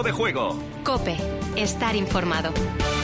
Tiempo de Juego. COPE. Estar informado.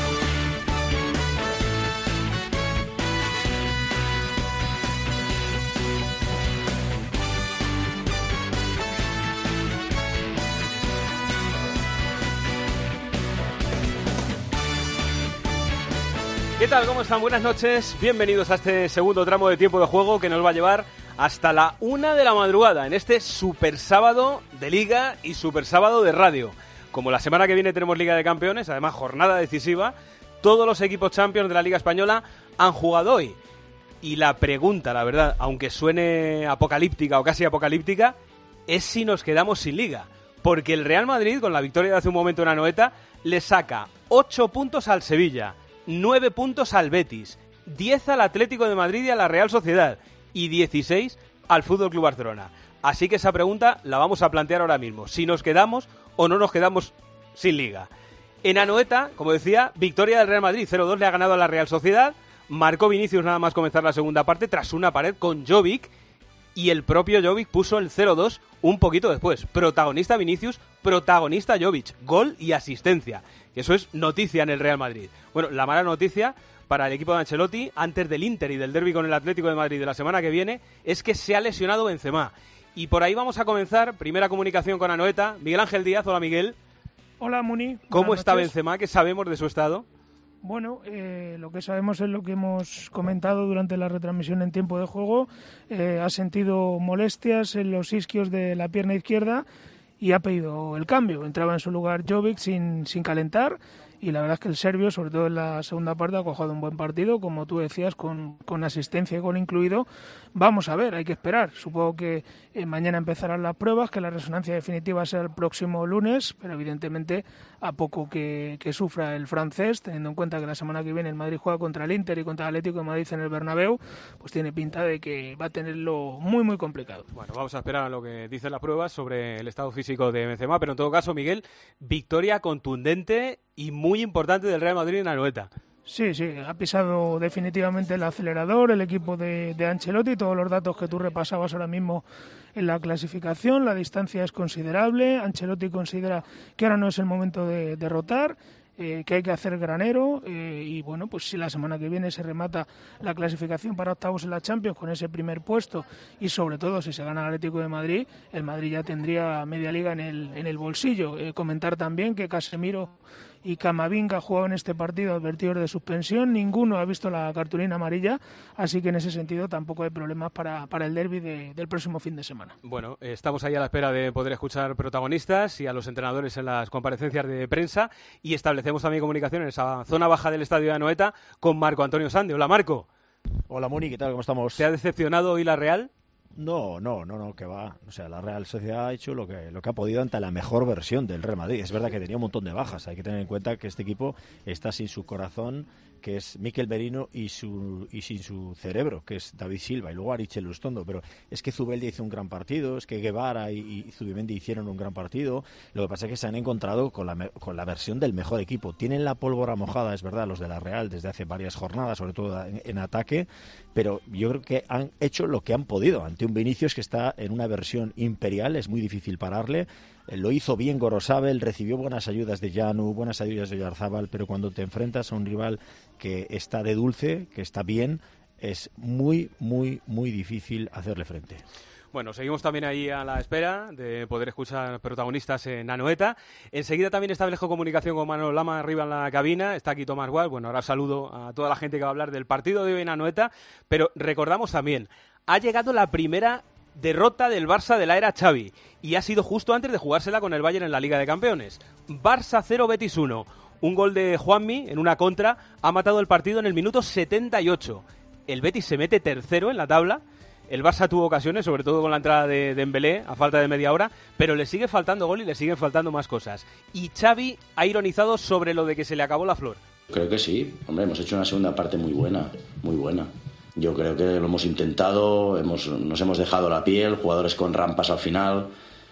¿Qué tal? ¿Cómo están? Buenas noches. Bienvenidos a este segundo tramo de Tiempo de Juego que nos va a llevar hasta la 1 de la madrugada en este super sábado de Liga y super sábado de radio. Como la semana que viene tenemos Liga de Campeones, además jornada decisiva, todos los equipos Champions de la Liga Española han jugado hoy. Y la pregunta, la verdad, aunque suene apocalíptica o casi apocalíptica, es si nos quedamos sin Liga. Porque el Real Madrid, con la victoria de hace un momento en Anoeta, le saca 8 puntos al Sevilla, 9 puntos al Betis, 10 al Atlético de Madrid y a la Real Sociedad y 16 al Fútbol Club Barcelona. Así que esa pregunta la vamos a plantear ahora mismo. Si nos quedamos o no nos quedamos sin Liga. En Anoeta, como decía, victoria del Real Madrid. 0-2 le ha ganado a la Real Sociedad. Marcó Vinicius nada más comenzar la segunda parte tras una pared con Jovic. Y el propio Jovic puso el 0-2 un poquito después. Protagonista Vinicius, protagonista Jovic. Gol y asistencia. Que eso es noticia en el Real Madrid. Bueno, la mala noticia para el equipo de Ancelotti, antes del Inter y del derbi con el Atlético de Madrid de la semana que viene, es que se ha lesionado Benzema. Y por ahí vamos a comenzar. Primera comunicación con Anoeta. Miguel Ángel Díaz. Hola, Miguel. Hola, Muni. ¿Cómo está Benzema? ¿Qué sabemos de su estado? Bueno, lo que sabemos es lo que hemos comentado durante la retransmisión en Tiempo de Juego. Ha sentido molestias en los isquios de la pierna izquierda y ha pedido el cambio. Entraba en su lugar Jovic sin calentar. Y la verdad es que el serbio, sobre todo en la segunda parte, ha cojado un buen partido, como tú decías, con asistencia y gol incluido. Vamos a ver, hay que esperar. Supongo que mañana empezarán las pruebas, que la resonancia definitiva será el próximo lunes, pero evidentemente a poco que sufra el francés, teniendo en cuenta que la semana que viene el Madrid juega contra el Inter y contra el Atlético de Madrid en el Bernabéu, pues tiene pinta de que va a tenerlo muy, muy complicado. Bueno, vamos a esperar a lo que dicen las pruebas sobre el estado físico de Benzema, pero en todo caso, Miguel, victoria contundente y muy importante del Real Madrid en Anoeta. Sí, ha pisado definitivamente el acelerador el equipo de Ancelotti. Todos los datos que tú repasabas ahora mismo en la clasificación, la distancia es considerable. Ancelotti considera que ahora no es el momento de derrotar, que hay que hacer granero y bueno, pues si la semana que viene se remata la clasificación para octavos en la Champions con ese primer puesto y sobre todo si se gana el Atlético de Madrid, el Madrid ya tendría media liga en el bolsillo. Comentar también que Casemiro y Camavinga jugaban este partido advertidos de suspensión, ninguno ha visto la cartulina amarilla, así que en ese sentido tampoco hay problemas para el derbi del próximo fin de semana. Bueno, estamos ahí a la espera de poder escuchar protagonistas y a los entrenadores en las comparecencias de prensa y establecemos también comunicación en esa zona baja del estadio de Anoeta con Marco Antonio Sande. Hola, Marco. Hola, Muni, ¿qué tal? ¿Cómo estamos? ¿Te ha decepcionado hoy la Real? No, que va. O sea, la Real Sociedad ha hecho lo que ha podido ante la mejor versión del Real Madrid. Es verdad que tenía un montón de bajas. Hay que tener en cuenta que este equipo está sin su corazón, que es Mikel Merino, y sin su cerebro, que es David Silva, y luego Arichel Lustondo. Pero es que Zubeldia hizo un gran partido, es que Guevara y Zubimendi hicieron un gran partido. Lo que pasa es que se han encontrado con la versión del mejor equipo. Tienen la pólvora mojada, es verdad, los de la Real desde hace varias jornadas, sobre todo en ataque, pero yo creo que han hecho lo que han podido ante un Vinicius que está en una versión imperial, es muy difícil pararle. Lo hizo bien Gorosabel, recibió buenas ayudas de Janu, buenas ayudas de Oyarzábal, pero cuando te enfrentas a un rival que está de dulce, que está bien, es muy, muy, muy difícil hacerle frente. Bueno, seguimos también ahí a la espera de poder escuchar protagonistas en Anoeta. Enseguida también establezco comunicación con Manuel Lama arriba en la cabina. Está aquí Tomás Gual. Bueno, ahora saludo a toda la gente que va a hablar del partido de hoy en Anoeta. Pero recordamos también, ha llegado la primera derrota del Barça de la era Xavi y ha sido justo antes de jugársela con el Bayern en la Liga de Campeones. Barça 0, Betis 1. Un gol de Juanmi en una contra ha matado el partido en el minuto 78. El Betis se mete tercero en la tabla. El Barça tuvo ocasiones, sobre todo con la entrada de Dembélé a falta de media hora, pero le sigue faltando gol y le siguen faltando más cosas. Y Xavi ha ironizado sobre lo de que se le acabó la flor. Creo que sí. Hombre, hemos hecho una segunda parte muy buena, muy buena. Yo creo que lo hemos intentado, nos hemos dejado la piel, jugadores con rampas al final.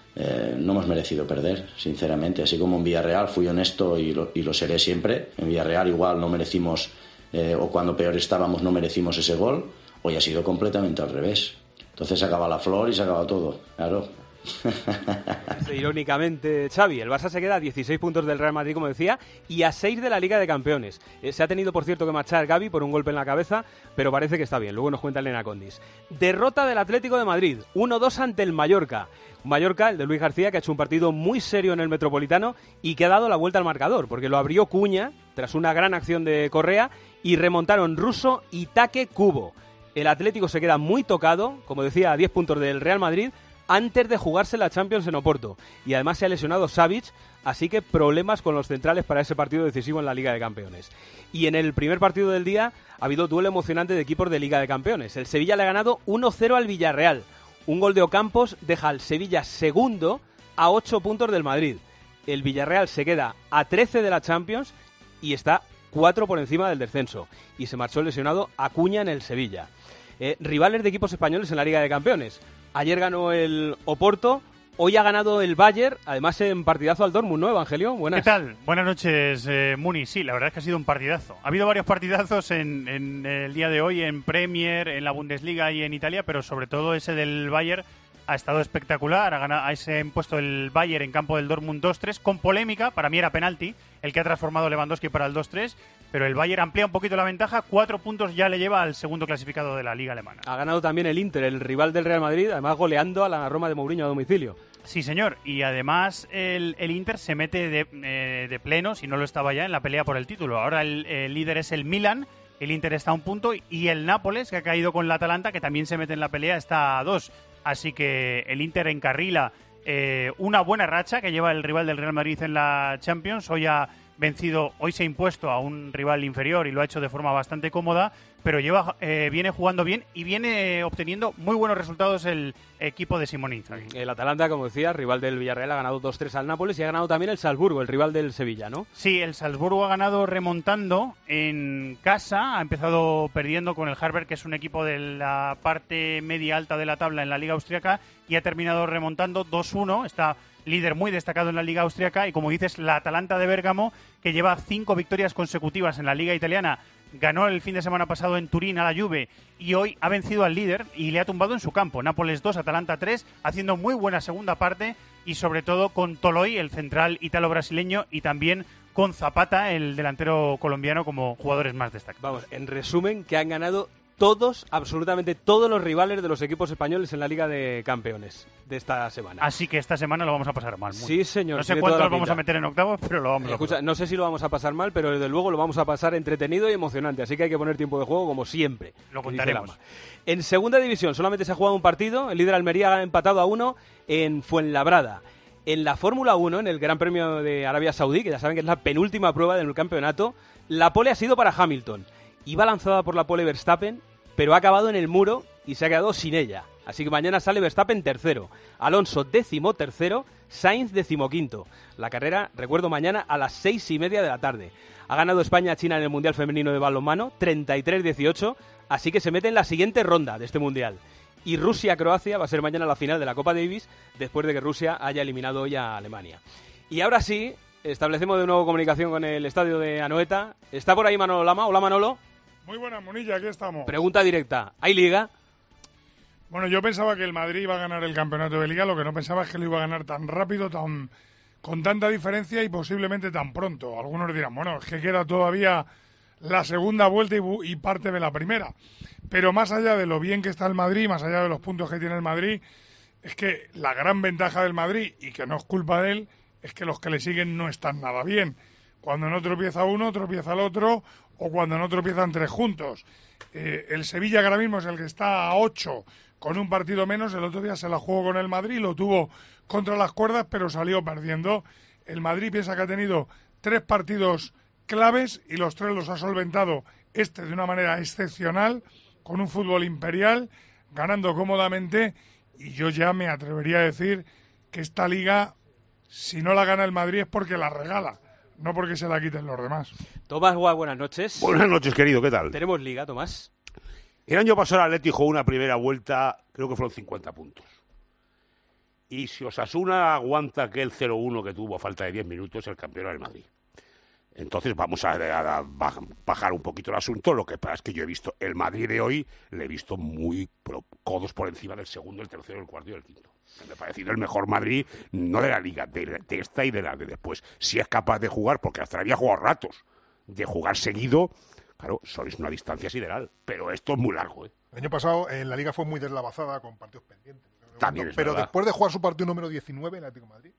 No hemos merecido perder, sinceramente. Así como en Villarreal fui honesto y lo seré siempre. En Villarreal igual no merecimos, o cuando peor estábamos no merecimos ese gol. Hoy ha sido completamente al revés. Entonces se acaba la flor y se acaba todo. Claro, Irónicamente, Xavi, el Barça se queda a 16 puntos del Real Madrid, como decía, y a 6 de la Liga de Campeones. Se ha tenido, por cierto, que marchar Gavi por un golpe en la cabeza, pero parece que está bien. Luego nos cuenta Elena Condis. Derrota del Atlético de Madrid, 1-2 ante el Mallorca. Mallorca, el de Luis García, que ha hecho un partido muy serio en el Metropolitano y que ha dado la vuelta al marcador, porque lo abrió Cuña tras una gran acción de Correa y remontaron Russo y Taque Cubo. El Atlético se queda muy tocado, como decía, a 10 puntos del Real Madrid, antes de jugarse la Champions en Oporto. Y además se ha lesionado Savic, así que problemas con los centrales para ese partido decisivo en la Liga de Campeones. Y en el primer partido del día ha habido duelo emocionante de equipos de Liga de Campeones. El Sevilla le ha ganado 1-0 al Villarreal. Un gol de Ocampos deja al Sevilla segundo a 8 puntos del Madrid. El Villarreal se queda a 13 de la Champions y está 4 por encima del descenso. Y se marchó lesionado Acuña en el Sevilla. Rivales de equipos españoles en la Liga de Campeones. Ayer ganó el Oporto, hoy ha ganado el Bayern, además en partidazo al Dortmund, ¿no, Evangelio? Buenas. ¿Qué tal? Buenas noches, Muni. Sí, la verdad es que ha sido un partidazo. Ha habido varios partidazos en el día de hoy, en Premier, en la Bundesliga y en Italia, pero sobre todo ese del Bayern ha estado espectacular. Se ha impuesto el Bayern en campo del Dortmund 2-3, con polémica. Para mí era penalti el que ha transformado Lewandowski para el 2-3, pero el Bayern amplía un poquito la ventaja. 4 puntos ya le lleva al segundo clasificado de la Liga alemana. Ha ganado también el Inter, el rival del Real Madrid, además goleando a la Roma de Mourinho a domicilio. Sí, señor. Y además el Inter se mete de pleno, si no lo estaba ya, en la pelea por el título. Ahora el líder es el Milan, el Inter está a 1 punto, y el Nápoles, que ha caído con la Atalanta, que también se mete en la pelea, está a 2. Así que el Inter encarrila una buena racha que lleva el rival del Real Madrid en la Champions. Hoy se ha impuesto a un rival inferior y lo ha hecho de forma bastante cómoda, pero viene jugando bien y viene obteniendo muy buenos resultados el equipo de Simone Inzaghi. El Atalanta, como decía, rival del Villarreal, ha ganado 2-3 al Nápoles y ha ganado también el Salzburgo, el rival del Sevilla, ¿no? Sí, el Salzburgo ha ganado remontando en casa, ha empezado perdiendo con el Harvard, que es un equipo de la parte media alta de la tabla en la Liga Austriaca, y ha terminado remontando 2-1, está líder muy destacado en la Liga Austriaca, y como dices, la Atalanta de Bérgamo, que lleva 5 victorias consecutivas en la Liga Italiana, ganó el fin de semana pasado en Turín a la Juve y hoy ha vencido al líder y le ha tumbado en su campo. Nápoles 2, Atalanta 3, haciendo muy buena segunda parte y sobre todo con Toloi, el central ítalo-brasileño, y también con Zapata, el delantero colombiano, como jugadores más destacados. Vamos, en resumen, que han ganado todos, absolutamente todos los rivales de los equipos españoles en la Liga de Campeones de esta semana. Así que esta semana lo vamos a pasar mal. Sí, señor. No sé cuántos los vamos a meter en octavos, pero lo vamos a pasar. No sé si lo vamos a pasar mal, pero desde luego lo vamos a pasar entretenido y emocionante. Así que hay que poner tiempo de juego como siempre. Lo contaremos. En segunda división solamente se ha jugado un partido. El líder Almería ha empatado a 1 en Fuenlabrada. En la Fórmula 1, en el Gran Premio de Arabia Saudí, que ya saben que es la penúltima prueba del campeonato, la pole ha sido para Hamilton. Iba lanzada por la pole Verstappen, pero ha acabado en el muro y se ha quedado sin ella. Así que mañana sale Verstappen tercero, Alonso 13º, Sainz 15º. La carrera, recuerdo, mañana a las 6:30 de la tarde. Ha ganado España a China en el Mundial Femenino de Balonmano, 33-18, así que se mete en la siguiente ronda de este Mundial. Y Rusia-Croacia va a ser mañana la final de la Copa Davis, después de que Rusia haya eliminado hoy a Alemania. Y ahora sí, establecemos de nuevo comunicación con el estadio de Anoeta. ¿Está por ahí Manolo Lama? Hola, Manolo. Muy buena, Monilla, aquí estamos. Pregunta directa, ¿hay Liga? Bueno, yo pensaba que el Madrid iba a ganar el campeonato de Liga, lo que no pensaba es que lo iba a ganar tan rápido, con tanta diferencia y posiblemente tan pronto. Algunos dirán, bueno, es que queda todavía la segunda vuelta y parte de la primera. Pero más allá de lo bien que está el Madrid, más allá de los puntos que tiene el Madrid, es que la gran ventaja del Madrid, y que no es culpa de él, es que los que le siguen no están nada bien. Cuando no tropieza uno, tropieza el otro, o cuando no tropiezan 3 juntos. El Sevilla, que ahora mismo es el que está a 8 con un partido menos. El otro día se la jugó con el Madrid, lo tuvo contra las cuerdas, pero salió perdiendo. El Madrid piensa que ha tenido 3 partidos claves y los 3 los ha solventado de una manera excepcional, con un fútbol imperial, ganando cómodamente, y yo ya me atrevería a decir que esta Liga, si no la gana el Madrid, es porque la regala, no porque se la quiten los demás. Tomás Gual, buenas noches. Buenas noches, querido, ¿qué tal? ¿Tenemos Liga, Tomás? El año pasado el Atleti jugó una primera vuelta, creo que fueron 50 puntos. Y si Osasuna aguanta aquel 0-1 que tuvo a falta de 10 minutos, el campeón era el Madrid. Entonces vamos a bajar un poquito el asunto. Lo que pasa es que yo he visto el Madrid de hoy, le he visto muy codos por encima del segundo, el tercero, el cuarto y el quinto. Me ha parecido el mejor Madrid, no de la Liga, de esta y de la de después. Si es capaz de jugar, porque hasta había jugado ratos, de jugar seguido, claro, sois una distancia sideral. Pero esto es muy largo, ¿eh? El año pasado la Liga fue muy deslavazada con partidos pendientes. También es pero verdad. Después de jugar su partido número 19 en el Atlético de Madrid,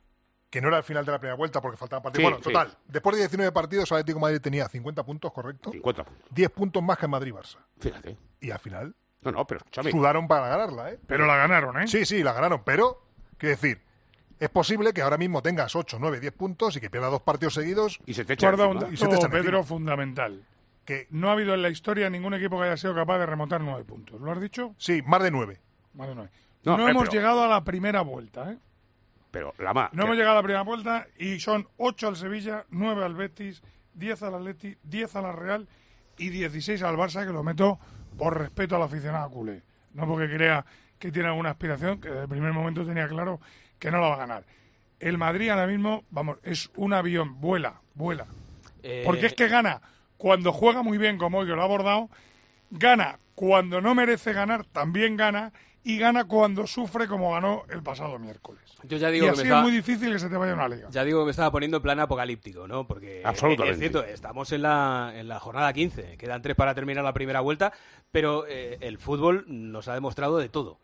que no era el final de la primera vuelta porque faltaban partidos. Sí, Bueno, total, después de 19 partidos, el Atlético de Madrid tenía 50 puntos, ¿correcto? 50 puntos. 10 puntos más que el Madrid-Barça. Fíjate. Y al final No, pero escúchame. sudaron para ganarla, ¿eh? Pero la ganaron, ¿eh? Sí, la ganaron, pero, quiero decir, es posible que ahora mismo tengas 8, 9, 10 puntos y que pierdas 2 partidos seguidos. Y se te echa Guarda encima. un Y se te dato, echan Pedro, encima. fundamental. Que no ha habido en la historia ningún equipo que haya sido capaz de remontar 9 puntos. ¿Lo has dicho? Sí, más de 9. Vale, 9. No, No hemos pero- llegado a la primera vuelta, ¿eh? Pero, Lama, No hemos llegado a la primera vuelta y son 8 al Sevilla, 9 al Betis, 10 al Atleti, 10 a la Real y 16 al Barça, que lo meto por respeto al aficionado culé. No porque crea que tiene alguna aspiración, que desde el primer momento tenía claro que no la va a ganar. El Madrid ahora mismo, vamos, es un avión, vuela. Porque es que gana cuando juega muy bien, como hoy que lo ha abordado, gana cuando no merece ganar, también gana, y gana cuando sufre como ganó el pasado miércoles. Yo ya Y digo que así me es estaba, muy difícil que se te vaya una liga. ya digo que me estaba poniendo en plan apocalíptico, ¿no? Porque Absolutamente. es cierto, estamos en la jornada 15, quedan 3 para terminar la primera vuelta, pero el fútbol nos ha demostrado de todo.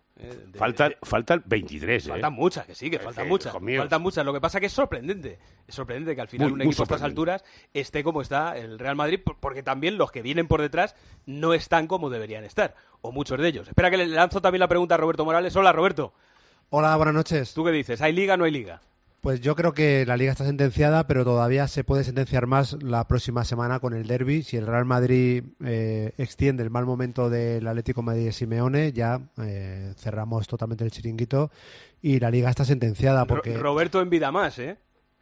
Faltan 23, Faltan muchas, que sí, que faltan muchas. hijos míos. Faltan muchas. Lo que pasa que es sorprendente. Es sorprendente que al final Muy, un muy equipo a estas sorprendente. alturas esté como está el Real Madrid, porque también los que vienen por detrás no están como deberían estar, o muchos de ellos. Espera que le lanzo también la pregunta a Roberto Morales. Hola, Roberto. Hola, buenas noches. ¿Tú qué dices? ¿Hay liga o no hay liga? Pues yo creo que la liga está sentenciada, pero todavía se puede sentenciar más la próxima semana con el derbi. Si el Real Madrid extiende el mal momento del Atlético de Madrid de Simeone, ya cerramos totalmente el chiringuito y la liga está sentenciada porque... Roberto en vida más, ¿eh?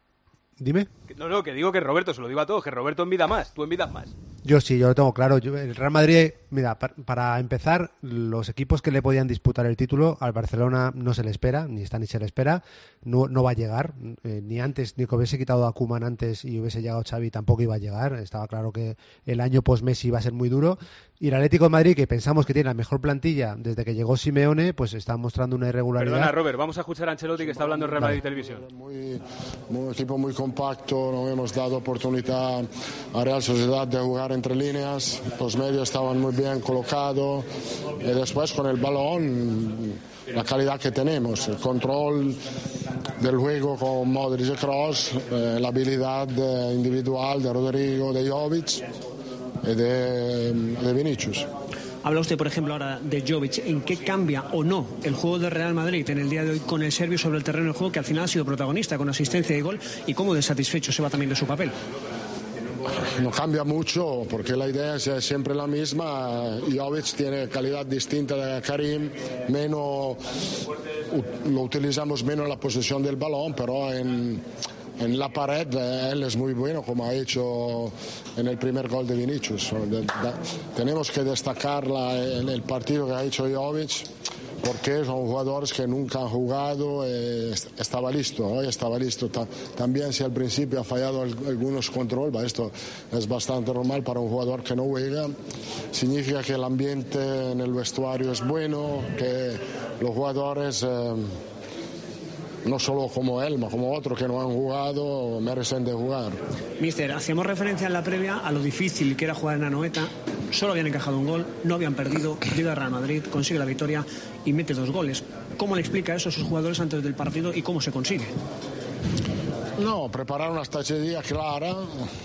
Dime. No, que digo que Roberto, se lo digo a todos, que Roberto en vida más. Tú en vida más. Yo sí, yo lo tengo claro. El Real Madrid, mira, para empezar, los equipos que le podían disputar el título, al Barcelona no se le espera, ni está ni se le espera, no va a llegar, ni antes, ni que hubiese quitado a Koeman antes y hubiese llegado Xavi, tampoco iba a llegar. Estaba claro que el año post-Messi iba a ser muy duro. Y el Atlético de Madrid, que pensamos que tiene la mejor plantilla desde que llegó Simeone, pues está mostrando una irregularidad. Perdona, Robert, vamos a escuchar a Ancelotti que está hablando en Real Madrid Televisión. Un equipo muy compacto, no hemos dado oportunidad a Real Sociedad de jugar entre líneas, los medios estaban muy bien colocados y después con el balón la calidad que tenemos, el control del juego con Modric y Kroos, la habilidad individual de Rodrigo, de Jovic y de Vinicius. Habla usted, por ejemplo, ahora de Jovic. ¿En qué cambia o no el juego del Real Madrid en el día de hoy con el serbio sobre el terreno de juego, que al final ha sido protagonista con asistencia y gol? ¿Y cómo de satisfecho se va también de su papel? No cambia mucho porque la idea es siempre la misma. Jovic tiene calidad distinta de Karim, lo utilizamos menos en la posesión del balón, pero en la pared él es muy bueno, como ha hecho en el primer gol de Vinicius. Tenemos que destacar en el partido que ha hecho Jovic, porque son jugadores que nunca han jugado. Estaba listo, hoy estaba listo. También si al principio ha fallado algunos controles, esto es bastante normal para un jugador que no juega. Significa que el ambiente en el vestuario es bueno, que los jugadores... no solo como él, sino como otros que no han jugado, merecen de jugar. Mister, hacíamos referencia en la previa a lo difícil que era jugar en Anoeta. Solo habían encajado un gol, no habían perdido, llega el Real Madrid, consigue la victoria y mete 2 goles. ¿Cómo le explica eso a sus jugadores antes del partido y cómo se consigue? No, preparar una estrategia clara,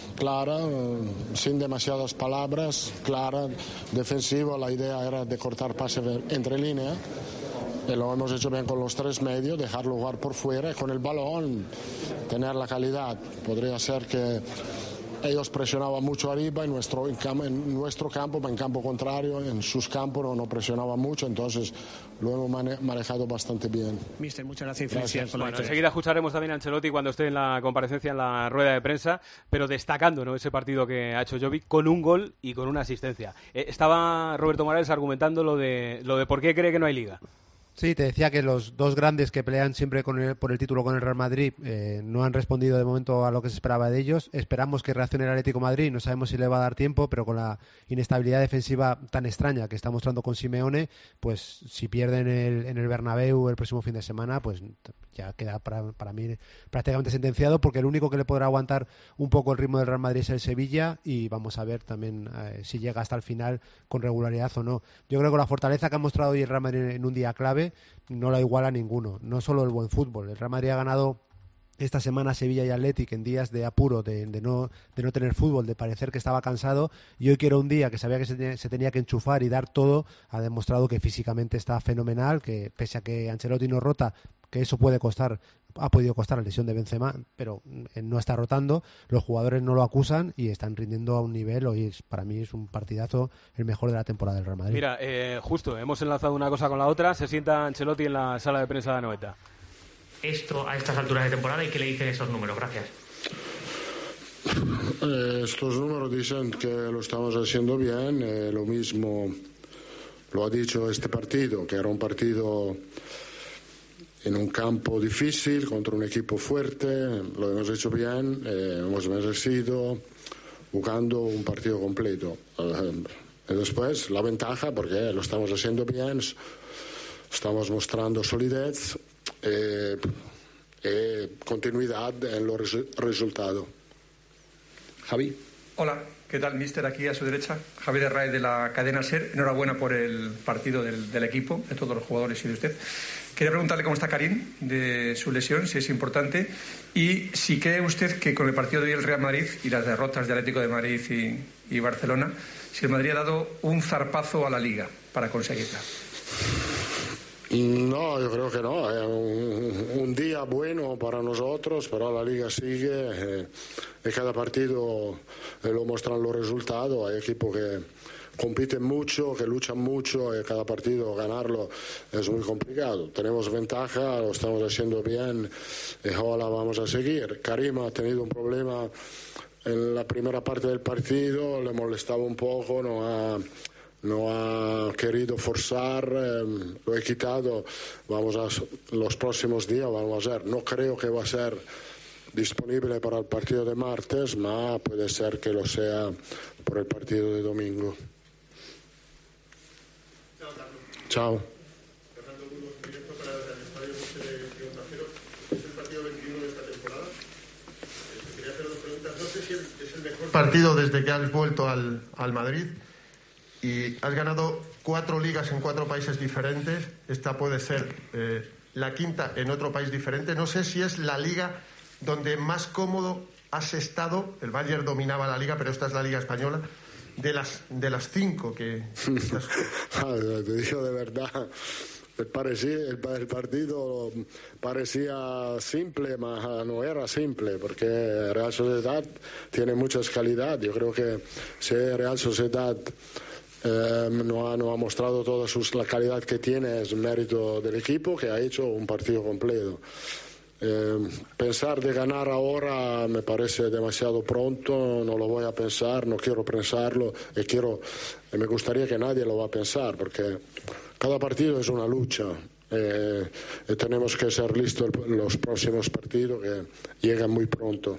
sin demasiadas palabras, clara, defensiva. La idea era de cortar pases entre líneas. Lo hemos hecho bien con los 3 medios, dejarlo jugar por fuera y con el balón tener la calidad. Podría ser que ellos presionaban mucho arriba en nuestro campo, en campo contrario, en sus campos no presionaban mucho, entonces lo hemos manejado bastante bien. Mister, muchas gracias. Gracias. Bueno, enseguida escucharemos también a Ancelotti cuando esté en la comparecencia, en la rueda de prensa, pero destacando, ¿no?, ese partido que ha hecho Jovic con un gol y con una asistencia. Estaba Roberto Morales argumentando lo de por qué cree que no hay liga. Sí, te decía que los dos grandes que pelean siempre por el título con el Real Madrid no han respondido de momento a lo que se esperaba de ellos. Esperamos que reaccione el Atlético de Madrid, no sabemos si le va a dar tiempo, pero con la inestabilidad defensiva tan extraña que está mostrando con Simeone, pues si pierden en el Bernabéu el próximo fin de semana, pues ya queda para mí prácticamente sentenciado, porque el único que le podrá aguantar un poco el ritmo del Real Madrid es el Sevilla, y vamos a ver también si llega hasta el final con regularidad o no. Yo creo que la fortaleza que ha mostrado hoy el Real Madrid en un día clave no la iguala ninguno, no solo el buen fútbol. El Real Madrid ha ganado esta semana Sevilla y Athletic en días de apuro, de no tener fútbol, de parecer que estaba cansado, y hoy que era un día que sabía que se tenía que enchufar y dar todo, ha demostrado que físicamente está fenomenal, que pese a que Ancelotti no rota, que eso ha podido costar la lesión de Benzema, pero no está rotando, los jugadores no lo acusan y están rindiendo a un nivel. Hoy para mí es un partidazo, el mejor de la temporada del Real Madrid. Mira, justo, hemos enlazado una cosa con la otra, se sienta Ancelotti en la sala de prensa de Anoeta. Esto a estas alturas de temporada, ¿y qué le dicen esos números? Gracias. Estos números dicen que lo estamos haciendo bien, lo mismo lo ha dicho este partido, que era un partido en un campo difícil, contra un equipo fuerte, lo hemos hecho bien, hemos merecido, jugando un partido completo. Y después la ventaja, porque lo estamos haciendo bien, estamos mostrando solidez y continuidad en los resultados. Javi. Hola, ¿qué tal, mister? Aquí a su derecha, Javier Herraiz de la cadena SER. Enhorabuena por el partido del equipo, de todos los jugadores y de usted. Quería preguntarle cómo está Karim, de su lesión, si es importante, y si cree usted que con el partido de hoy el Real Madrid y las derrotas de Atlético de Madrid y Barcelona, si el Madrid ha dado un zarpazo a la Liga para conseguirla. No, yo creo que no. Es un día bueno para nosotros, pero la Liga sigue y cada partido lo muestran los resultados. Hay equipos que compiten mucho, que luchan mucho y cada partido ganarlo es muy complicado. Tenemos ventaja, lo estamos haciendo bien y ahora vamos a seguir. Karim ha tenido un problema en la primera parte del partido, le molestaba un poco, no ha querido forzar, lo he quitado. Los próximos días vamos a ver. No creo que va a ser disponible para el partido de martes, pero puede ser que lo sea por el partido de domingo. Chao. Partido desde que has vuelto al Madrid y has ganado 4 ligas en 4 países diferentes. Esta puede ser la quinta en otro país diferente. No sé si es la liga donde más cómodo has estado. El Bayern dominaba la liga, pero esta es la liga española. De las 5 que... Te digo de verdad, el partido parecía simple, pero no era simple, porque Real Sociedad tiene muchas calidades. Yo creo que si Real Sociedad no ha mostrado toda la calidad que tiene, es mérito del equipo, que ha hecho un partido completo. Pensar de ganar ahora me parece demasiado pronto, no lo voy a pensar, no quiero pensarlo y me gustaría que nadie lo va a pensar, porque cada partido es una lucha y tenemos que ser listos los próximos partidos que llegan muy pronto.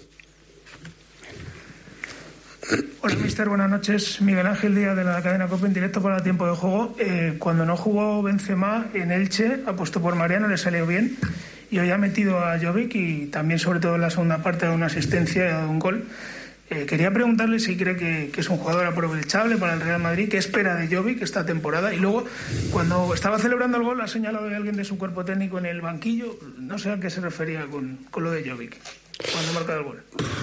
Hola, mister, buenas noches. Miguel Ángel Díaz de la cadena COPE en directo para Tiempo de Juego. Cuando no jugó Benzema en Elche, apostó por Mariano, le salió bien. Y hoy ha metido a Jovic y también, sobre todo en la segunda parte, de una asistencia y ha dado un gol. Quería preguntarle si cree que es un jugador aprovechable para el Real Madrid, qué espera de Jovic esta temporada. Y luego, cuando estaba celebrando el gol, ha señalado a alguien de su cuerpo técnico en el banquillo. No sé a qué se refería con lo de Jovic cuando ha marcado el gol.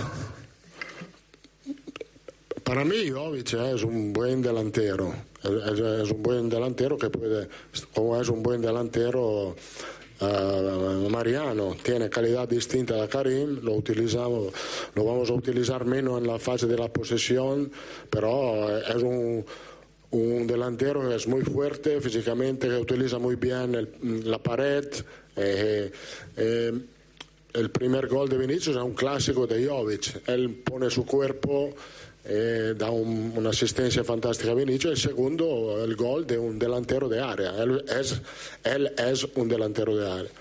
Para mí Jovic es un buen delantero. Es un buen delantero que puede, como es un buen delantero... Mariano tiene calidad distinta a Karim, lo vamos a utilizar menos en la fase de la posesión, pero es un delantero que es muy fuerte físicamente, que utiliza muy bien la pared. El primer gol de Vinicius es un clásico de Jovic, él pone su cuerpo da una asistencia fantástica a Vinicius. El segundo, el gol de un delantero de área. Él es un delantero de área.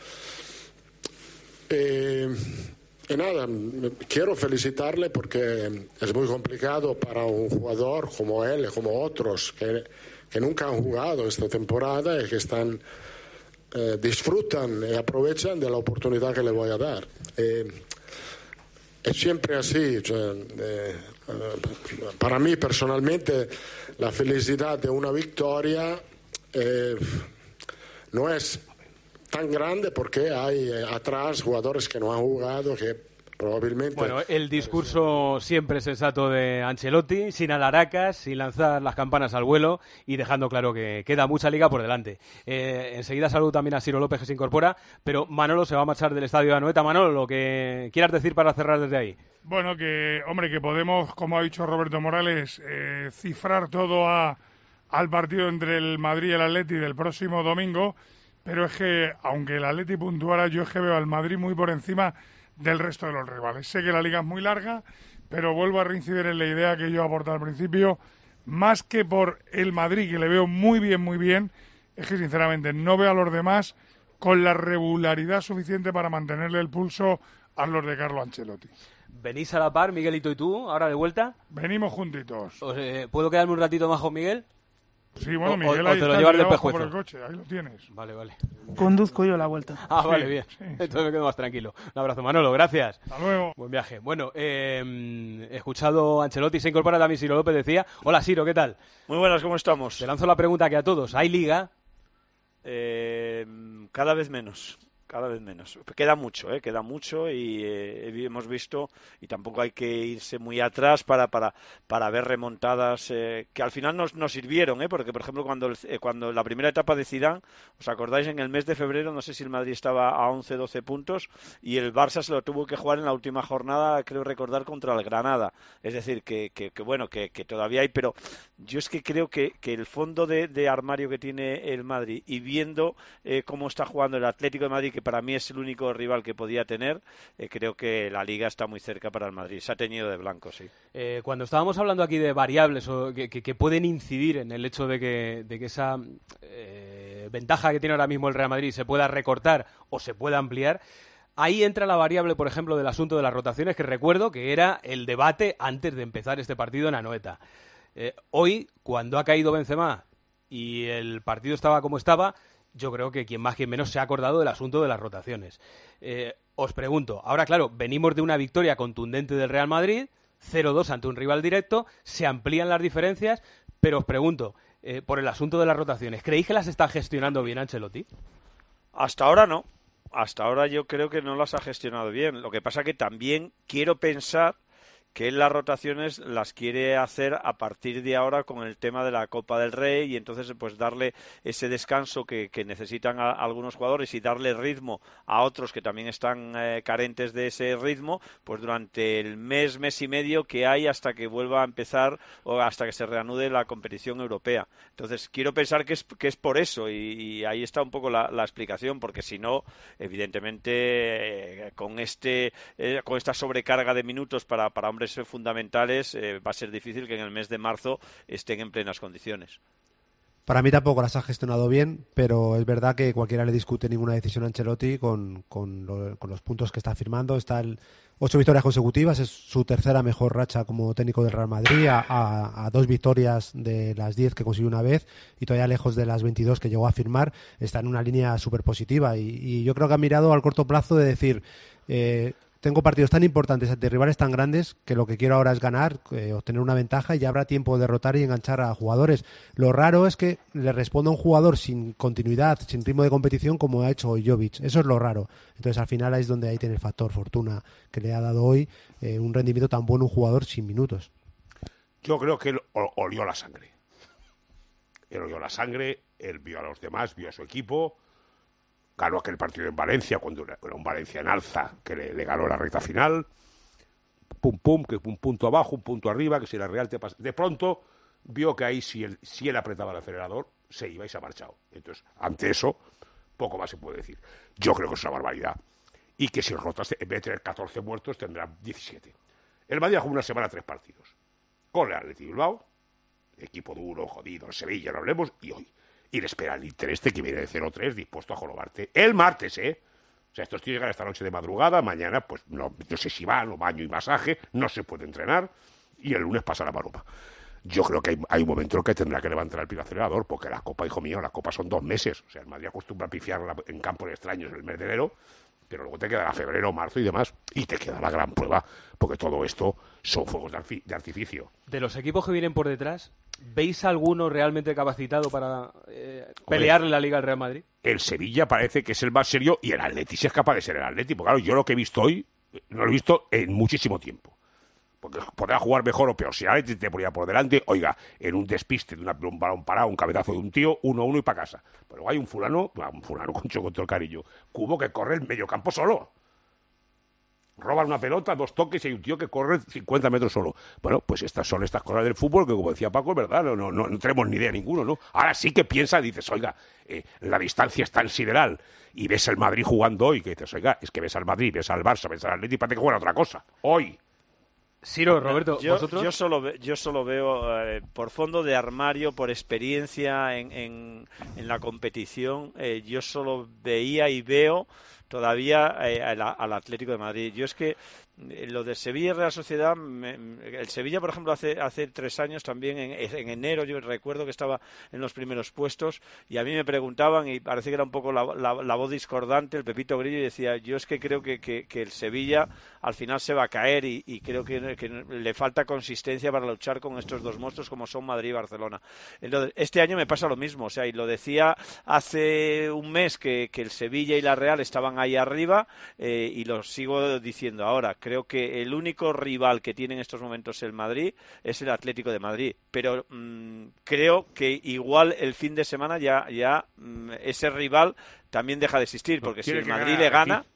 Y nada, quiero felicitarle porque es muy complicado para un jugador como él, como otros que nunca han jugado esta temporada y que disfrutan y aprovechan de la oportunidad que le voy a dar. Es siempre así. Para mí personalmente la felicidad de una victoria no es tan grande porque hay atrás jugadores que no han jugado, que probablemente... Bueno, el discurso siempre sensato de Ancelotti, sin alaracas, sin lanzar las campanas al vuelo y dejando claro que queda mucha liga por delante. Enseguida saludo también a Ciro López, que se incorpora, pero Manolo se va a marchar del estadio de Anoeta. Manolo, lo que quieras decir para cerrar desde ahí. Bueno, que podemos, como ha dicho Roberto Morales, cifrar todo al partido entre el Madrid y el Atleti del próximo domingo, pero es que, aunque el Atleti puntuara, yo es que veo al Madrid muy por encima del resto de los rivales. Sé que la liga es muy larga, pero vuelvo a reincidir en la idea que yo aporté al principio, más que por el Madrid, que le veo muy bien, es que sinceramente no veo a los demás con la regularidad suficiente para mantenerle el pulso a los de Carlo Ancelotti. ¿Venís a la par, Miguelito y tú, ahora de vuelta? Venimos juntitos. ¿Puedo quedarme un ratito más con Miguel? Sí, bueno, Miguel, ahí te lo llevas de por el coche, ahí lo tienes. Vale. Conduzco yo la vuelta. Vale, bien. Sí. Entonces me quedo más tranquilo. Un abrazo, Manolo, gracias. Hasta luego. Buen viaje. Bueno, escuchado a Ancelotti, se incorpora también Ciro López, decía. Hola, Ciro, ¿qué tal? Muy buenas, ¿cómo estamos? Te lanzo la pregunta que a todos. ¿Hay liga? Cada vez menos. Queda mucho y hemos visto, y tampoco hay que irse muy atrás para ver remontadas que al final nos sirvieron, porque por ejemplo cuando la primera etapa de Zidane, ¿os acordáis? En el mes de febrero, no sé si el Madrid estaba a 11-12 puntos y el Barça se lo tuvo que jugar en la última jornada, creo recordar, contra el Granada. Es decir, que todavía hay, pero yo es que creo que el fondo de armario que tiene el Madrid, y viendo cómo está jugando el Atlético de Madrid, que para mí es el único rival que podía tener, creo que la Liga está muy cerca para el Madrid. Se ha teñido de blanco, sí. Cuando estábamos hablando aquí de variables que pueden incidir en el hecho de que esa ventaja que tiene ahora mismo el Real Madrid se pueda recortar o se pueda ampliar, ahí entra la variable, por ejemplo, del asunto de las rotaciones, que recuerdo que era el debate antes de empezar este partido en Anoeta. Hoy, cuando ha caído Benzema y el partido estaba como estaba, yo creo que quien más, quien menos se ha acordado del asunto de las rotaciones. Os pregunto, ahora claro, venimos de una victoria contundente del Real Madrid, 0-2 ante un rival directo, se amplían las diferencias, pero os pregunto, por el asunto de las rotaciones, ¿creéis que las está gestionando bien Ancelotti? Hasta ahora no. Hasta ahora yo creo que no las ha gestionado bien. Lo que pasa que también quiero pensar que él las rotaciones las quiere hacer a partir de ahora con el tema de la Copa del Rey, y entonces pues darle ese descanso que necesitan a algunos jugadores y darle ritmo a otros que también están carentes de ese ritmo, pues durante el mes y medio que hay hasta que vuelva a empezar o hasta que se reanude la competición europea. Entonces quiero pensar que es por eso, y ahí está un poco la explicación, porque si no, evidentemente con esta sobrecarga de minutos para hombres fundamentales, va a ser difícil que en el mes de marzo estén en plenas condiciones. Para mí tampoco las ha gestionado bien, pero es verdad que cualquiera le discute ninguna decisión a Ancelotti con los puntos que está firmando. Está 8 victorias consecutivas, es su tercera mejor racha como técnico del Real Madrid, a 2 victorias de las 10 que consiguió una vez, y todavía lejos de las 22 que llegó a firmar. Está en una línea súper positiva, y yo creo que ha mirado al corto plazo de decir... tengo partidos tan importantes ante rivales tan grandes que lo que quiero ahora es ganar, obtener una ventaja, y ya habrá tiempo de derrotar y enganchar a jugadores. Lo raro es que le responda un jugador sin continuidad, sin ritmo de competición, como ha hecho Jovic. Eso es lo raro. Entonces al final es donde ahí tiene el factor fortuna que le ha dado hoy un rendimiento tan bueno un jugador sin minutos. Yo creo que él olió la sangre. Él vio a los demás, vio a su equipo. Ganó aquel partido en Valencia, cuando era un Valencia en alza, que le ganó la recta final. Que un punto abajo, un punto arriba, que si la Real te pasa... De pronto vio que ahí, si él apretaba el acelerador, se iba y se ha marchado. Entonces, ante eso, poco más se puede decir. Yo creo que es una barbaridad. Y que si rotas, en vez de tener 14 muertos, tendrán 17. El Madrid ha jugado una semana 3 partidos. con el Athletic Bilbao, equipo duro, jodido, el Sevilla, lo hablemos, y hoy. Y le espera el Inter que viene de 0-3, dispuesto a jorobarte el martes, ¿eh? O sea, estos tíos llegan esta noche de madrugada, mañana, pues no sé si van, o baño y masaje, no se puede entrenar, y el lunes pasa la maroma. Yo creo que hay un momento en que tendrá que levantar el pie acelerador, porque la Copa, hijo mío, la Copa son 2 meses. O sea, el Madrid acostumbra a pifiarla en campos extraños el mes de enero, pero luego te quedará febrero, marzo y demás, y te queda la gran prueba, porque todo esto son fuegos de artificio. De los equipos que vienen por detrás, ¿veis alguno realmente capacitado para pelearle la Liga al Real Madrid? El Sevilla parece que es el más serio, y el Atleti sí es capaz de ser el Atleti, porque claro, yo lo que he visto hoy, no lo he visto en muchísimo tiempo. Porque podrá jugar mejor o peor. Si el Atleti te ponía por delante, oiga, en un despiste de un balón parado, un cabezazo de un tío, 1-1 y para casa. Pero hay un fulano con todo el cariño, Cubo, que corre el medio campo solo. Roban una pelota, 2 toques y hay un tío que corre 50 metros solo. Bueno, pues estas son estas cosas del fútbol que, como decía Paco, es verdad, no tenemos ni idea ninguno, ¿no? Ahora sí que piensa, dices, oiga, la distancia es tan sideral y ves al Madrid jugando hoy, que dices, oiga, es que ves al Madrid, ves al Barça, ves al Atleti, parece que juega otra cosa. Hoy. Ciro, Roberto, ¿vosotros? Yo solo veo, por fondo de armario, por experiencia en la competición, yo solo veía y veo todavía al Atlético de Madrid. Yo es que lo de Sevilla y Real Sociedad, el Sevilla, por ejemplo, hace 3 años también, en enero, yo recuerdo que estaba en los primeros puestos y a mí me preguntaban, y parece que era un poco la voz discordante, el Pepito Grillo, y decía, yo es que creo que el Sevilla al final se va a caer y creo que le falta consistencia para luchar con estos 2 monstruos como son Madrid y Barcelona. Este año me pasa lo mismo, o sea, y lo decía hace un mes que el Sevilla y la Real estaban ahí arriba, y lo sigo diciendo ahora. Creo que el único rival que tiene en estos momentos el Madrid es el Atlético de Madrid, pero creo que igual el fin de semana ya ese rival también deja de existir, porque si el Madrid le gana,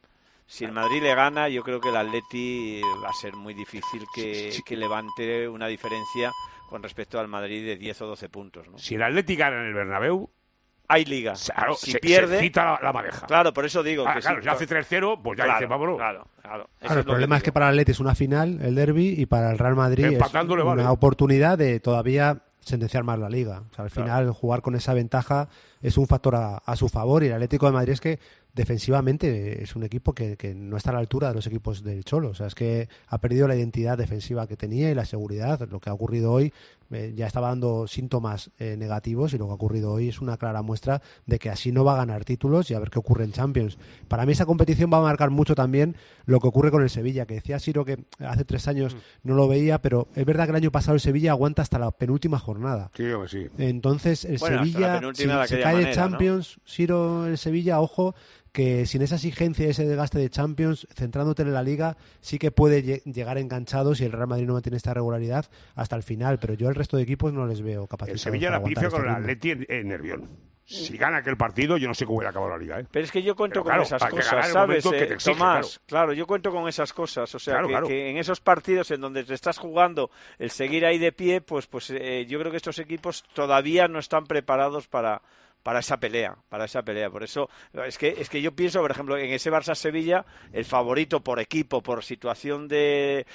yo creo que el Atleti va a ser muy difícil que levante una diferencia con respecto al Madrid de 10 o 12 puntos, ¿no? Si el Atleti gana en el Bernabéu, hay liga. Claro, si pierde, se cita la madeja. Claro, por eso digo que claro, si hace 3-0, pues ya dice, vámonos. Claro. El problema es que para el Atleti es una final, el derbi, y para el Real Madrid es una oportunidad de todavía sentenciar más la liga. O sea, al final jugar con esa ventaja es un factor a su favor, y el Atlético de Madrid es que defensivamente es un equipo que no está a la altura de los equipos del Cholo. O sea, es que ha perdido la identidad defensiva que tenía y la seguridad. Lo que ha ocurrido hoy ya estaba dando síntomas negativos, y lo que ha ocurrido hoy es una clara muestra de que así no va a ganar títulos, y a ver qué ocurre en Champions. Para mí esa competición va a marcar mucho también lo que ocurre con el Sevilla, que decía Siro que hace 3 años no lo veía, pero es verdad que el año pasado el Sevilla aguanta hasta la penúltima jornada. Sí. Entonces el Sevilla, si se cae de Champions, ¿no? Siro, el Sevilla, ojo, que sin esa exigencia y ese desgaste de Champions, centrándote en la Liga, sí que puede llegar enganchado si el Real Madrid no mantiene esta regularidad hasta el final, pero yo al resto de equipos no les veo capacitados. El Sevilla la pifia con el Atleti en Nervión. Si gana aquel partido, yo no sé cómo hubiera acabado la Liga, ¿eh? Pero es que yo cuento con esas cosas, ¿sabes, Tomás? Claro, yo cuento con esas cosas. O sea, que en esos partidos en donde te estás jugando el seguir ahí de pie, pues yo creo que estos equipos todavía no están preparados para esa pelea. Por eso es que yo pienso, por ejemplo, en ese Barça-Sevilla, el favorito por equipo, por situación de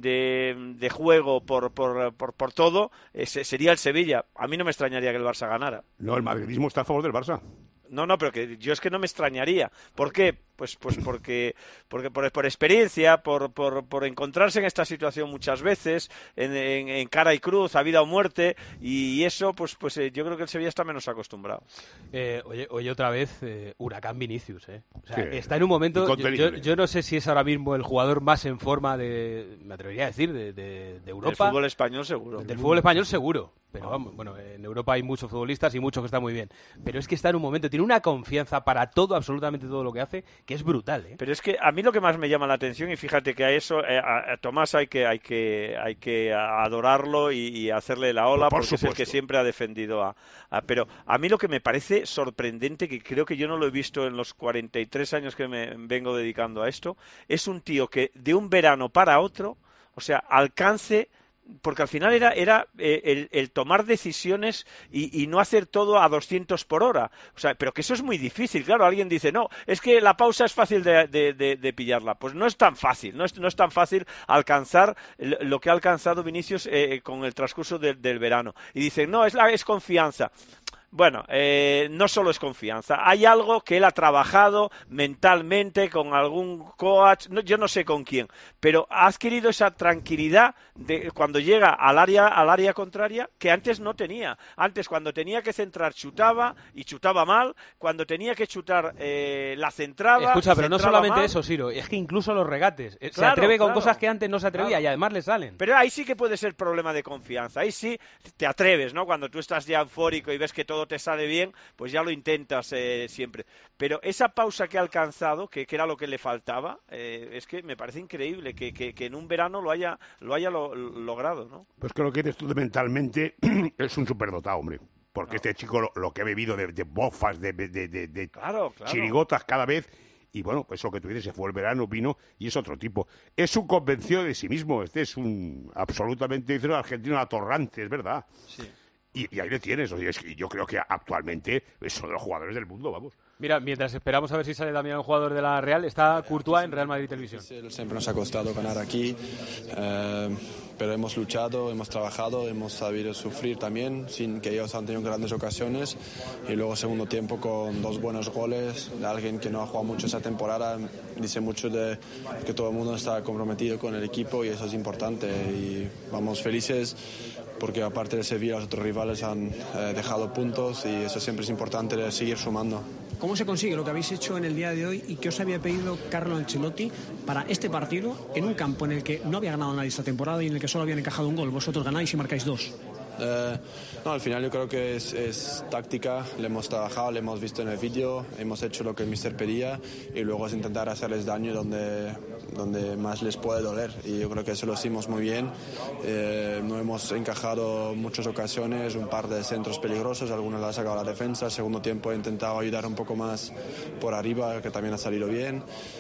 juego, por todo, sería el Sevilla. A mí no me extrañaría que el Barça ganara. No, el madridismo está a favor del Barça. No, pero que yo es que no me extrañaría. ¿Por qué? Pues porque por experiencia, por encontrarse en esta situación muchas veces, en cara y cruz, a vida o muerte, y eso, pues yo creo que el Sevilla está menos acostumbrado. Oye, otra vez, Huracán Vinicius, O sea, está en un momento, yo no sé si es ahora mismo el jugador más en forma me atrevería a decir, de Europa. Del fútbol español seguro. Del fútbol español seguro. Pero vamos, bueno, en Europa hay muchos futbolistas y muchos que están muy bien. Pero es que está en un momento, tiene una confianza para todo, absolutamente todo lo que hace, que es brutal, Pero es que a mí lo que más me llama la atención, y fíjate que a eso, a Tomás hay que adorarlo y hacerle la ola, porque es el que siempre ha defendido pero a mí lo que me parece sorprendente, que creo que yo no lo he visto en los 43 años que me vengo dedicando a esto, es un tío que de un verano para otro, o sea, alcance porque al final era el tomar decisiones y no hacer todo a 200 por hora. O sea, pero que eso es muy difícil. Claro, alguien dice, no, es que la pausa es fácil de pillarla. Pues no es tan fácil, no es tan fácil alcanzar lo que ha alcanzado Vinicius con el transcurso del verano. Y dicen, no, es confianza. Bueno, no solo es confianza, hay algo que él ha trabajado mentalmente con algún coach, yo no sé con quién, pero ha adquirido esa tranquilidad de cuando llega al área contraria que antes no tenía. Antes, cuando tenía que centrar, chutaba y chutaba mal, cuando tenía que chutar, la centraba. Escucha, pero no solamente mal. Eso, Siro, es que incluso los regates, se Claro, atreve con claro. cosas que antes no se atrevía y además le salen. Pero ahí sí que puede ser problema de confianza, ahí sí te atreves, ¿no? Cuando tú estás ya eufórico y ves que todo te sale bien, pues ya lo intentas siempre. Pero esa pausa que ha alcanzado, que era lo que le faltaba, es que me parece increíble que en un verano lo haya logrado, ¿no? Pues que lo que eres tú mentalmente es un superdotado, hombre. Porque este chico lo que ha bebido de bofas, de Claro. chirigotas cada vez... Y bueno, pues eso que tú dices, se fue el verano, vino y es otro tipo. Es un convencido de sí mismo. Este es un absolutamente, dice un argentino atorrante, es verdad. Sí. Y ahí le tienes. O sea, yo creo que actualmente es uno de los jugadores del mundo, vamos. Mira, mientras esperamos a ver si sale también un jugador de la Real, está Courtois en Real Madrid Televisión. Siempre nos ha costado ganar aquí, pero hemos luchado, hemos trabajado, hemos sabido sufrir también, sin que ellos han tenido grandes ocasiones. Y luego segundo tiempo con 2 buenos goles de alguien que no ha jugado mucho esa temporada. Dice mucho de que todo el mundo está comprometido con el equipo y eso es importante. Y vamos felices porque aparte de Sevilla los otros rivales han dejado puntos y eso siempre es importante de seguir sumando. ¿Cómo se consigue lo que habéis hecho en el día de hoy y que os había pedido Carlo Ancelotti para este partido en un campo en el que no había ganado nadie esta temporada y en el que solo habían encajado un gol? Vosotros ganáis y marcáis 2. No, al final yo creo que es táctica, le hemos trabajado, le hemos visto en el vídeo, hemos hecho lo que el míster pedía y luego es intentar hacerles daño donde más les puede doler y yo creo que eso lo hicimos muy bien. No hemos encajado muchas ocasiones, un par de centros peligrosos, algunos la ha sacado la defensa, segundo tiempo he intentado ayudar un poco más por arriba, que también ha salido bien.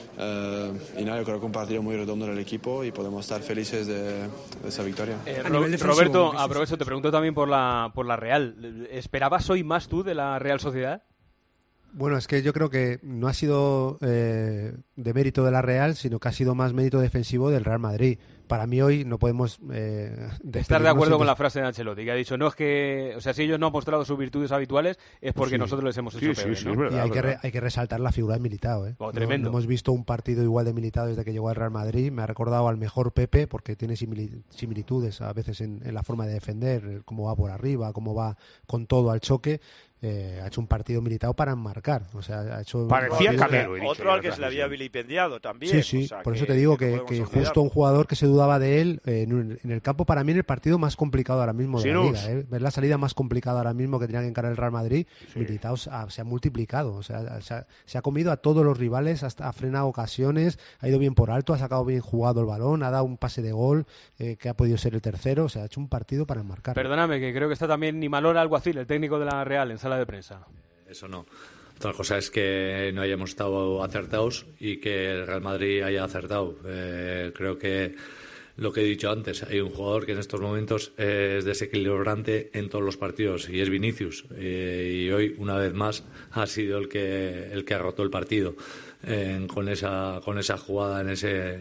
Y nada, yo creo que un partido muy redondo del equipo y podemos estar felices de esa victoria. Roberto, aprovecho, te pregunto también por la Real. ¿Esperabas hoy más tú de la Real Sociedad? Bueno, es que yo creo que no ha sido de mérito de la Real, sino que ha sido más mérito defensivo del Real Madrid. Para mí hoy no podemos estar de acuerdo con la frase de Ancelotti, que ha dicho, no es que, o sea, si ellos no han mostrado sus virtudes habituales es porque nosotros les hemos hecho peor, ¿no? Verdad, y hay que resaltar la figura de Militao, ¿eh? Tremendo. No hemos visto un partido igual de Militao desde que llegó al Real Madrid. Me ha recordado al mejor Pepe porque tiene similitudes a veces en la forma de defender, cómo va por arriba, cómo va con todo al choque. Ha hecho un partido Militao para enmarcar, o sea, ha hecho parecía Camero, otro al que se le había vilipendiado también. Sí, o sea, por eso te digo que justo un jugador que se dudaba de él en el campo, para mí en el partido más complicado ahora mismo de la Liga, ver la salida más complicada ahora mismo que tenía que encarar el Real Madrid. Militao se ha multiplicado, o sea, se ha comido a todos los rivales, hasta ha frenado ocasiones, ha ido bien por alto, ha sacado bien jugado el balón, ha dado un pase de gol que ha podido ser el tercero, o sea, ha hecho un partido para enmarcar. Perdóname, que creo que está también Imanol Alguacil, el técnico de la Real, en sala de prensa. Eso no. Otra cosa es que no hayamos estado acertados y que el Real Madrid haya acertado. Creo que lo que he dicho antes, hay un jugador que en estos momentos es desequilibrante en todos los partidos y es Vinicius. Y hoy, una vez más, ha sido el que ha roto el partido. Con esa jugada en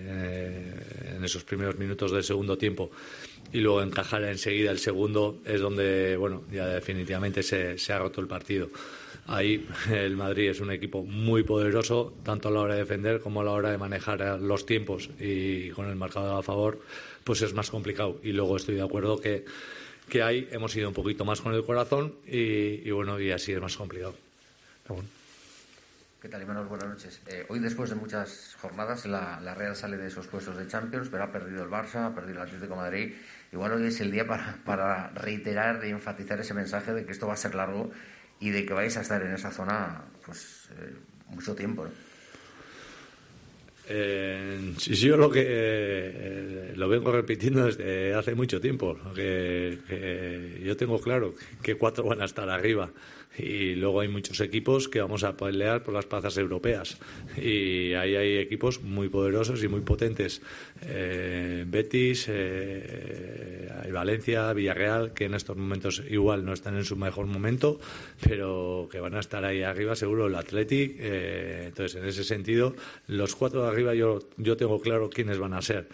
esos primeros minutos del segundo tiempo y luego encajar enseguida el segundo es donde, bueno, ya definitivamente se ha roto el partido. Ahí el Madrid es un equipo muy poderoso, tanto a la hora de defender como a la hora de manejar los tiempos, y con el marcador a favor pues es más complicado. Y luego estoy de acuerdo que ahí hemos ido un poquito más con el corazón y bueno, y así es más complicado. Pero bueno. ¿Qué tal, Imanol? Buenas noches. Hoy, después de muchas jornadas, la Real sale de esos puestos de Champions, pero ha perdido el Barça, ha perdido el Atlético de Madrid. Igual hoy es el día para reiterar y enfatizar ese mensaje de que esto va a ser largo y de que vais a estar en esa zona pues mucho tiempo, ¿no? Sí, yo lo vengo repitiendo desde hace mucho tiempo, que yo tengo claro que 4 van a estar arriba Y luego hay muchos equipos que vamos a pelear por las plazas europeas. Y ahí hay equipos muy poderosos y muy potentes. Betis, hay Valencia, Villarreal, que en estos momentos igual no están en su mejor momento, pero que van a estar ahí arriba seguro, el Athletic. Entonces, en ese sentido, los 4 de arriba yo tengo claro quiénes van a ser.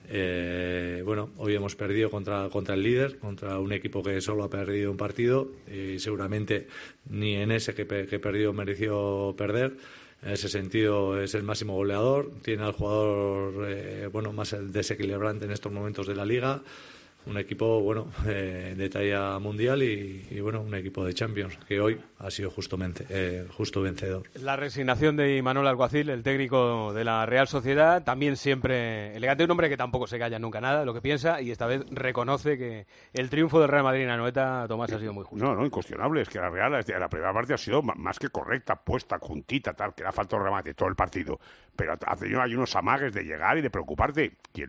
Hoy hemos perdido contra el líder, contra un equipo que solo ha perdido un partido y seguramente ni en ese que perdió mereció perder. En ese sentido es el máximo goleador, tiene al jugador más desequilibrante en estos momentos de la Liga. Un equipo de talla mundial y un equipo de Champions que hoy ha sido justo vencedor. La resignación de Imanol Alguacil, el técnico de la Real Sociedad, también siempre elegante, un hombre que tampoco se calla nunca nada de lo que piensa y esta vez reconoce que el triunfo del Real Madrid en Anoeta, Tomás, ha sido muy justo. No, incuestionable, es que la Real en la primera parte ha sido más que correcta, puesta, juntita, tal, que le ha faltado remate todo el partido, pero hay unos amagues de llegar y de preocuparte. Y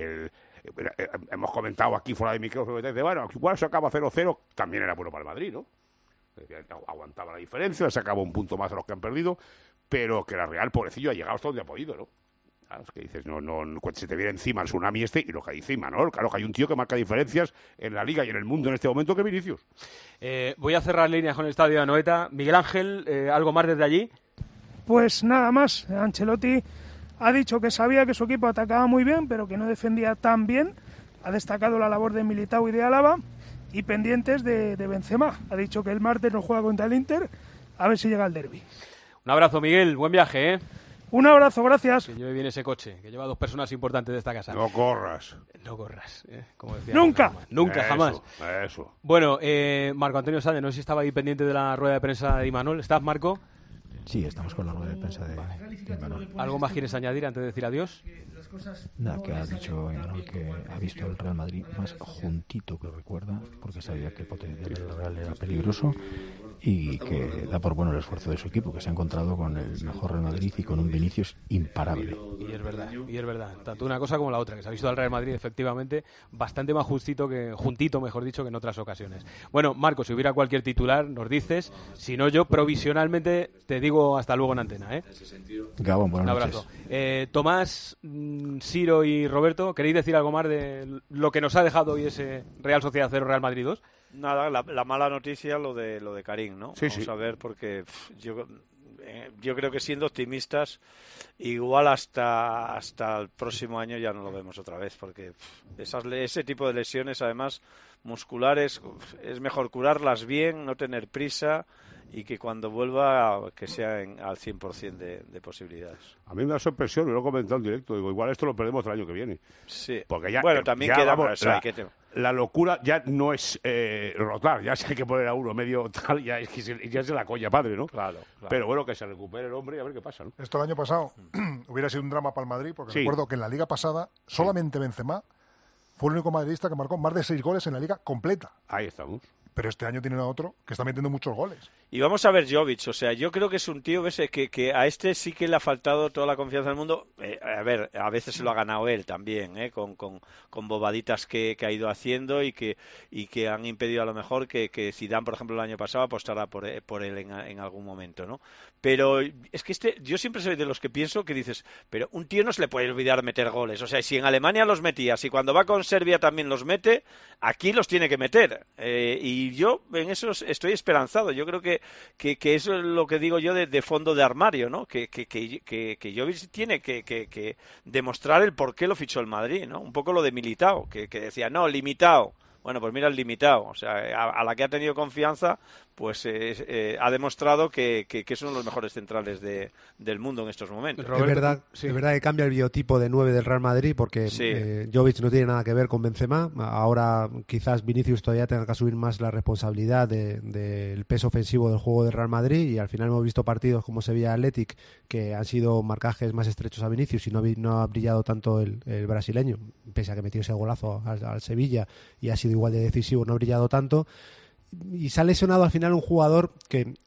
hemos comentado aquí fuera de micrófono que igual se acaba 0-0, también era bueno para el Madrid, ¿no? Aguantaba la diferencia, se acabó un punto más a los que han perdido, pero que la Real, pobrecillo, ha llegado hasta donde ha podido, ¿no? Claro, es que dices, no, se te viene encima el tsunami y lo que hay encima, ¿no? Claro que hay un tío que marca diferencias en la Liga y en el mundo en este momento que Vinicius. Voy a cerrar líneas con el estadio de Anoeta. Miguel Ángel, ¿algo más desde allí? Pues nada más, Ancelotti ha dicho que sabía que su equipo atacaba muy bien, pero que no defendía tan bien. Ha destacado la labor de Militao y de Álava y pendientes de Benzema. Ha dicho que el martes no juega contra el Inter, a ver si llega al derbi. Un abrazo, Miguel. Buen viaje, ¿eh? Un abrazo, gracias. Que lleve bien ese coche, que lleva 2 personas importantes de esta casa. No corras. No corras, como decía. Nunca. Nunca, jamás. Eso. Bueno, Marco Antonio Sáenz, no sé si estaba ahí pendiente de la rueda de prensa de Imanol. ¿Estás, Marco? Sí, estamos con la rueda de prensa de Imanol. ¿Algo más quieres añadir antes de decir adiós? Nada, que ha dicho Imanol que ha visto el Real Madrid más juntito que recuerda, porque sabía que el potencial del Real era peligroso y que da por bueno el esfuerzo de su equipo, que se ha encontrado con el mejor Real Madrid y con un Vinicius imparable. Y es verdad, tanto una cosa como la otra, que se ha visto al Real Madrid efectivamente bastante más juntito, que en otras ocasiones. Bueno, Marco, si hubiera cualquier titular, nos dices, si no yo provisionalmente te digo hasta luego en antena, ¿eh? Gabón, buenas noches. Un abrazo. Tomás, Ciro y Roberto, ¿queréis decir algo más de lo que nos ha dejado hoy ese Real Sociedad 0, Real Madrid 2? Nada, la mala noticia lo de Karim, ¿no? Sí, Vamos a ver, porque yo creo que siendo optimistas, igual hasta el próximo año ya no lo vemos otra vez, porque ese tipo de lesiones, además musculares, es mejor curarlas bien, no tener prisa y que cuando vuelva que sea al 100% de posibilidades. A mí me da sorpresión, lo he comentado en directo, digo, igual esto lo perdemos el año que viene. Sí. Porque ya, también ya, queda vamos, la locura ya no es rotar, ya se hay que poner a uno medio tal, ya es la coña padre, ¿no? Claro. Pero bueno, que se recupere el hombre y a ver qué pasa, ¿no? Esto el año pasado hubiera sido un drama para el Madrid, porque recuerdo que en la Liga pasada solamente Benzema fue el único madridista que marcó más de 6 goles en la Liga completa. Ahí estamos. Pero este año tienen a otro que está metiendo muchos goles. Y vamos a ver Jovic, o sea, yo creo que es un tío que a este sí que le ha faltado toda la confianza del mundo. A veces se lo ha ganado él también, con bobaditas que ha ido haciendo y que han impedido a lo mejor que Zidane, por ejemplo, el año pasado apostara por él en algún momento, ¿no? Pero es que yo siempre soy de los que pienso que dices, pero un tío no se le puede olvidar meter goles. O sea, si en Alemania los metía, si cuando va con Serbia también los mete, aquí los tiene que meter. Y yo en eso estoy esperanzado. Yo creo que eso es lo que digo yo de fondo de armario, ¿no? Que Jovic tiene que demostrar el por qué lo fichó el Madrid, ¿no? Un poco lo de Militao, que decía, no, limitado. Bueno, pues mira el limitado, o sea, a la que ha tenido confianza, pues ha demostrado que es uno de los mejores centrales del mundo en estos momentos. Roberto, es verdad que cambia el biotipo de 9 del Real Madrid, porque Jovic no tiene nada que ver con Benzema. Ahora quizás Vinicius todavía tenga que asumir más la responsabilidad del peso ofensivo del juego del Real Madrid, y al final hemos visto partidos como Sevilla Athletic que han sido marcajes más estrechos a Vinicius y no ha brillado tanto el brasileño, pese a que metió ese golazo al Sevilla y ha sido igual de decisivo, no ha brillado tanto. Y se ha lesionado al final un jugador que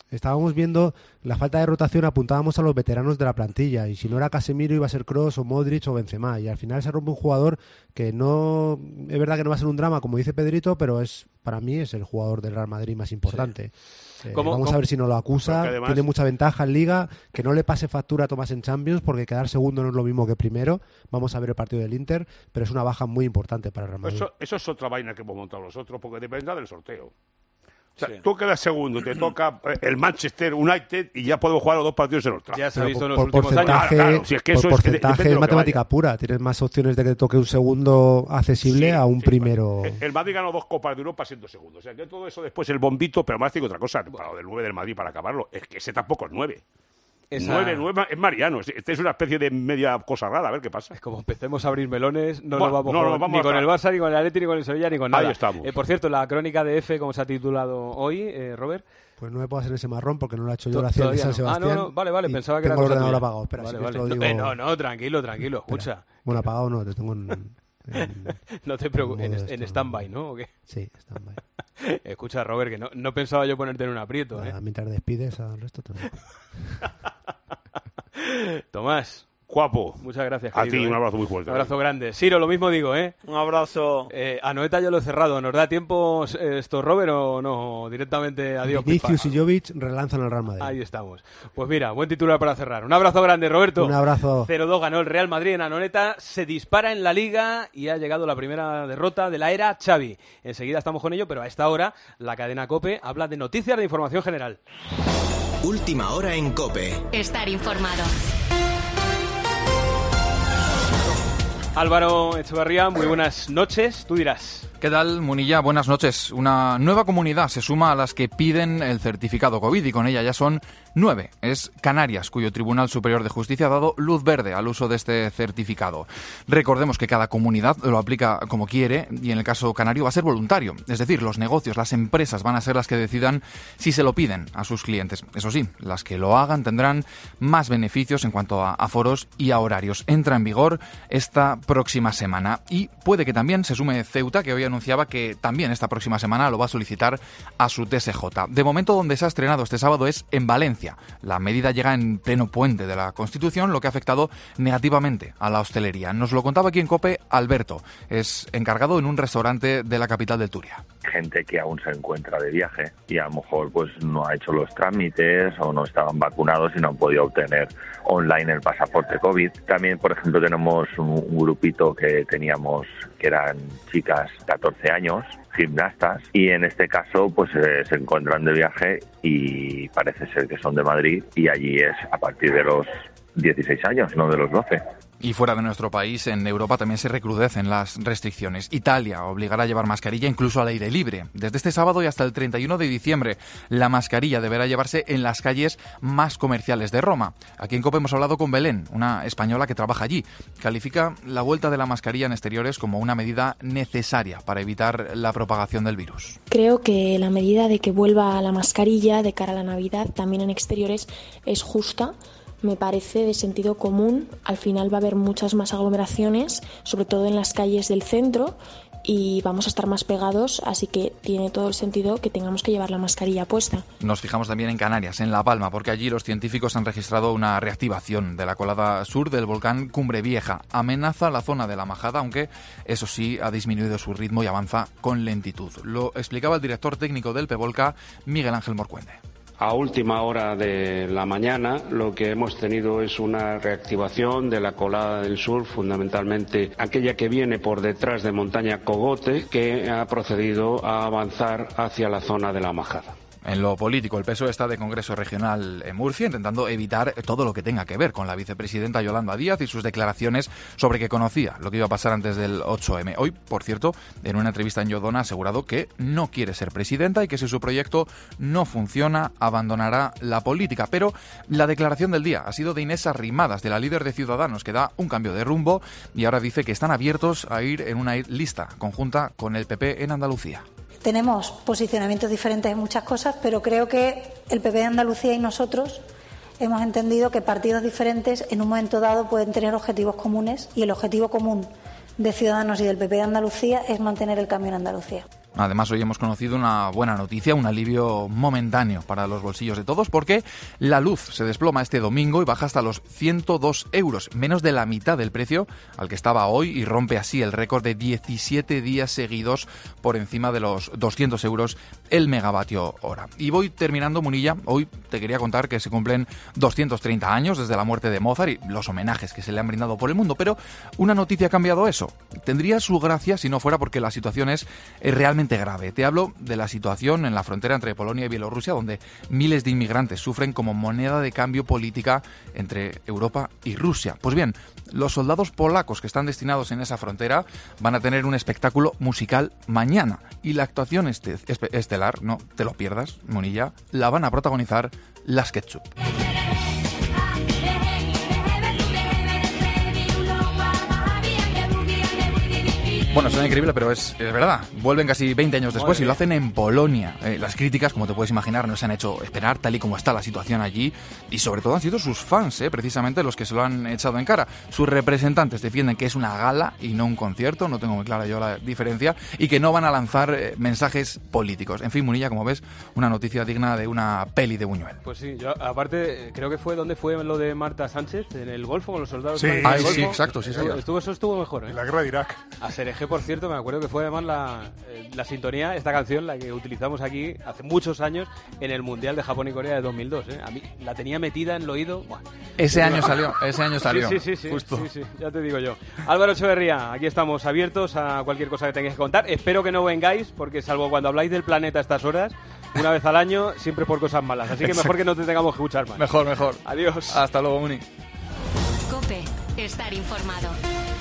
estábamos viendo la falta de rotación, apuntábamos a los veteranos de la plantilla, y si no era Casemiro iba a ser Kroos o Modric o Benzema, y al final se rompe un jugador que no, es verdad que no va a ser un drama como dice Pedrito, pero para mí es el jugador del Real Madrid más importante. Vamos a ver si no lo acusa, además, tiene mucha ventaja en Liga, que no le pase factura a Tomás en Champions, porque quedar segundo no es lo mismo que primero. Vamos a ver el partido del Inter, pero es una baja muy importante para el Real Madrid. Eso es otra vaina que hemos montado nosotros, porque depende del sorteo. O sea, tú quedas segundo, te toca el Manchester United y ya podemos jugar los 2 partidos en otra. Ya se ha visto en los últimos años. Claro, si es que eso porcentaje es matemática pura. Tienes más opciones de que te toque un segundo accesible a un primero. El Madrid ganó 2 Copas de Europa siendo segundo. O sea, que todo eso después el bombito, pero más digo otra cosa, para lo del 9 del Madrid para acabarlo, es que ese tampoco es 9. 9 es Mariano. Este es una especie de media cosa rara, a ver qué pasa. Es como empecemos a abrir melones, no nos vamos ni con el Barça, ni con el Atleti, ni con el Sevilla, ni con nada. Ahí estamos. Por cierto, la crónica de F, como se ha titulado hoy, Robert. Pues no me puedo hacer ese marrón porque no lo ha hecho yo, la hacía de San Sebastián. No, vale, pensaba que era cosa tuya. Tengo el ordenador apagado, espera, vale, si vale. te lo digo... No, tranquilo, escucha. Bueno, apagado no, te tengo no te preocupes, en stand-by, ¿no? ¿O qué? Sí, stand-by. Escucha, Robert, que no pensaba yo ponerte en un aprieto. Mientras despides al resto también. Tomás. Guapo. Muchas gracias, querido. A ti, un abrazo muy fuerte. Un abrazo grande. Ciro, lo mismo digo, Un abrazo. A Noeta yo lo he cerrado. ¿Nos da tiempo esto, Robert, o no? Directamente adiós. Vinicius y Jovic relanzan el Real Madrid. Ahí estamos. Pues mira, buen titular para cerrar. Un abrazo grande, Roberto. Un abrazo. 0-2 ganó el Real Madrid en Anoeta. Se dispara en la Liga y ha llegado la primera derrota de la era Xavi. Enseguida estamos con ello, pero a esta hora la cadena COPE habla de noticias de información general. Última hora en COPE. Estar informado. Álvaro Echevarría, muy buenas noches. Tú dirás. ¿Qué tal, Munilla? Buenas noches. Una nueva comunidad se suma a las que piden el certificado COVID y con ella ya son 9. Es Canarias, cuyo Tribunal Superior de Justicia ha dado luz verde al uso de este certificado. Recordemos que cada comunidad lo aplica como quiere y en el caso canario va a ser voluntario. Es decir, los negocios, las empresas van a ser las que decidan si se lo piden a sus clientes. Eso sí, las que lo hagan tendrán más beneficios en cuanto a aforos y a horarios. Entra en vigor esta próxima semana y puede que también se sume Ceuta, que hoy anunciaba que también esta próxima semana lo va a solicitar a su TSJ. De momento, donde se ha estrenado este sábado es en Valencia. La medida llega en pleno puente de la Constitución, lo que ha afectado negativamente a la hostelería. Nos lo contaba aquí en COPE Alberto, es encargado en un restaurante de la capital del Turia. Gente que aún se encuentra de viaje y a lo mejor pues no ha hecho los trámites o no estaban vacunados y no han podido obtener online el pasaporte COVID. También, por ejemplo, tenemos un grupito que teníamos que eran chicas 14 años, gimnastas, y en este caso pues se encuentran de viaje y parece ser que son de Madrid y allí es a partir de los 16 años, no de los 12. Y fuera de nuestro país, en Europa también se recrudecen las restricciones. Italia obligará a llevar mascarilla incluso al aire libre. Desde este sábado y hasta el 31 de diciembre, la mascarilla deberá llevarse en las calles más comerciales de Roma. Aquí en COPE hemos hablado con Belén, una española que trabaja allí. Califica la vuelta de la mascarilla en exteriores como una medida necesaria para evitar la propagación del virus. Creo que la medida de que vuelva la mascarilla de cara a la Navidad también en exteriores es justa. Me parece de sentido común. Al final va a haber muchas más aglomeraciones, sobre todo en las calles del centro, y vamos a estar más pegados, así que tiene todo el sentido que tengamos que llevar la mascarilla puesta. Nos fijamos también en Canarias, en La Palma, porque allí los científicos han registrado una reactivación de la colada sur del volcán Cumbre Vieja. Amenaza la zona de la Majada, aunque eso sí ha disminuido su ritmo y avanza con lentitud. Lo explicaba el director técnico del PEVOLCA, Miguel Ángel Morcuende. A última hora de la mañana lo que hemos tenido es una reactivación de la colada del sur, fundamentalmente aquella que viene por detrás de Montaña Cogote, que ha procedido a avanzar hacia la zona de la Majada. En lo político, el PSOE está de Congreso Regional en Murcia, intentando evitar todo lo que tenga que ver con la vicepresidenta Yolanda Díaz y sus declaraciones sobre que conocía lo que iba a pasar antes del 8M. Hoy, por cierto, en una entrevista en Yodona ha asegurado que no quiere ser presidenta y que si su proyecto no funciona, abandonará la política. Pero la declaración del día ha sido de Inés Arrimadas, de la líder de Ciudadanos, que da un cambio de rumbo y ahora dice que están abiertos a ir en una lista conjunta con el PP en Andalucía. Tenemos posicionamientos diferentes en muchas cosas, pero creo que el PP de Andalucía y nosotros hemos entendido que partidos diferentes en un momento dado pueden tener objetivos comunes y el objetivo común de Ciudadanos y del PP de Andalucía es mantener el cambio en Andalucía. Además, hoy hemos conocido una buena noticia, un alivio momentáneo para los bolsillos de todos, porque la luz se desploma este domingo y baja hasta los 102 euros, menos de la mitad del precio al que estaba hoy, y rompe así el récord de 17 días seguidos por encima de los 200 euros el megavatio hora. Y voy terminando, Munilla. Hoy te quería contar que se cumplen 230 años desde la muerte de Mozart y los homenajes que se le han brindado por el mundo, pero una noticia ha cambiado eso. Tendría su gracia si no fuera porque la situación es realmente grave. Te hablo de la situación en la frontera entre Polonia y Bielorrusia, donde miles de inmigrantes sufren como moneda de cambio política entre Europa y Rusia. Pues bien, los soldados polacos que están destinados en esa frontera van a tener un espectáculo musical mañana, y la actuación estelar, no te lo pierdas, Munilla, la van a protagonizar las Ketchup. Bueno, suena increíble, pero es verdad. Vuelven casi 20 años después y lo hacen en Polonia. Las críticas, como te puedes imaginar, no se han hecho esperar, tal y como está la situación allí. Y sobre todo han sido sus fans, precisamente los que se lo han echado en cara. Sus representantes defienden que es una gala y no un concierto, no tengo muy clara yo la diferencia, y que no van a lanzar mensajes políticos. En fin, Munilla, como ves, una noticia digna de una peli de Buñuel. Pues sí, yo aparte creo que fue donde fue lo de Marta Sánchez, en el Golfo, con los soldados. Sí, sí, exacto, sí, señor. Eso estuvo mejor, En la guerra de Irak. A Serejé, por cierto, me acuerdo que fue además la sintonía, esta canción, la que utilizamos aquí hace muchos años en el Mundial de Japón y Corea de 2002. A mí la tenía metida en el oído. Buah. Ese año salió. Sí, justo. Sí, ya te digo yo. Álvaro Echeverría, aquí estamos abiertos a cualquier cosa que tengáis que contar. Espero que no vengáis, porque salvo cuando habláis del planeta a estas horas, una vez al año, siempre por cosas malas. Así que mejor que no te tengamos que escuchar más. Mejor. Adiós. Hasta luego, Muni. COPE. Estar informado.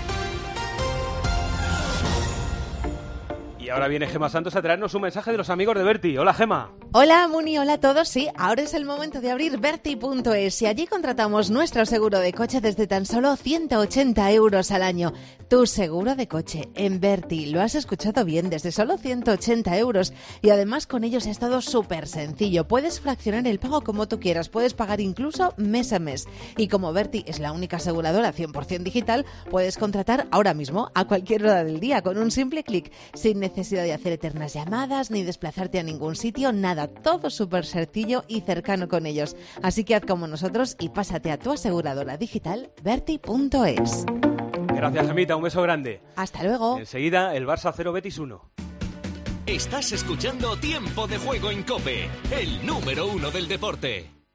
Y ahora viene Gemma Santos a traernos un mensaje de los amigos de Berti. Hola, Gemma. Hola, Muni, hola a todos. Sí, ahora es el momento de abrir Berti.es y allí contratamos nuestro seguro de coche desde tan solo 180 euros al año. Tu seguro de coche en Berti. Lo has escuchado bien, desde solo 180 euros. Y además con ellos es todo súper sencillo. Puedes fraccionar el pago como tú quieras. Puedes pagar incluso mes a mes. Y como Berti es la única aseguradora 100% digital, puedes contratar ahora mismo a cualquier hora del día con un simple clic, sin necesidad de hacer eternas llamadas ni desplazarte a ningún sitio, nada, todo súper sencillo y cercano con ellos. Así que haz como nosotros y pásate a tu aseguradora digital Berti.es. Gracias, Gemita, un beso grande. Hasta luego. Enseguida, el Barça 0, Betis 1. Estás escuchando Tiempo de Juego en COPE, el número 1 del deporte.